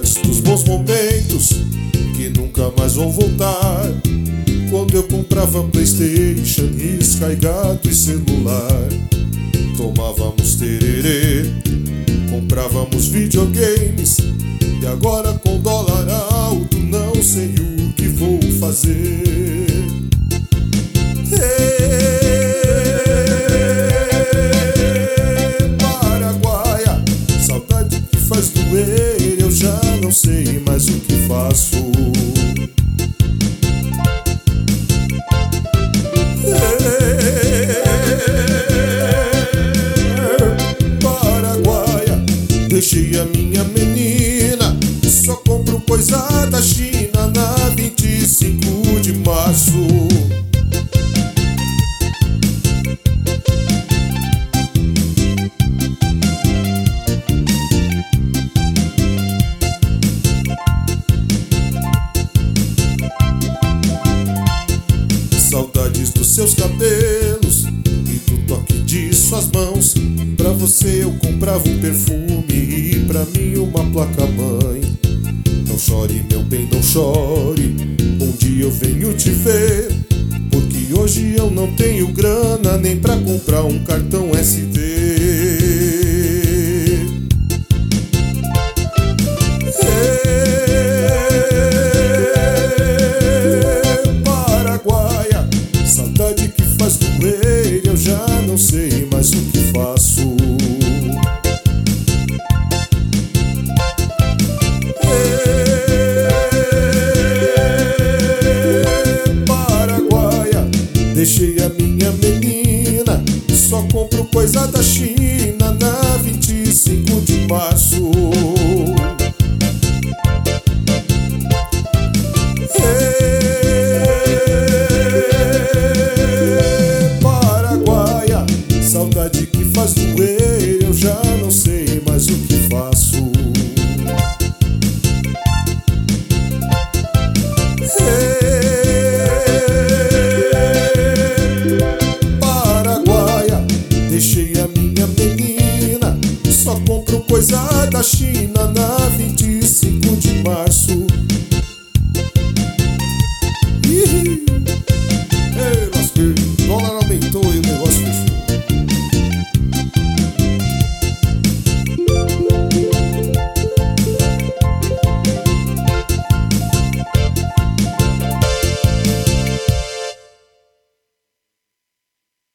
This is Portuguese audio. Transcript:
Saudades dos bons momentos que nunca mais vão voltar. Quando eu comprava PlayStation, Sky, gato e celular. Tomávamos tererê, comprávamos videogames. E agora com dólar alto não sei o que vou fazer. Paraguaia, saudade que faz doer, eu já não sei mais o que faço. Paraguaia, deixei a minha menina, só compro coisa da China na 25 de março. Saudades dos seus cabelos e do toque de suas mãos. Pra você eu comprava um perfume e pra mim uma placa-mãe. Não chore, meu bem, não chore, um dia eu venho te ver, porque hoje eu não tenho grana nem pra comprar um cartão SD. Paraguaia, saudade que faz doer, eu já não sei mais o que faço. Paraguaia, deixei a minha menina, só compro coisa da China na 25 de março. Paraguaia, saudade que faz doer, eu já não sei mais o que faço. Paraguaia, deixei a minha menina, só compro coisa da China na 20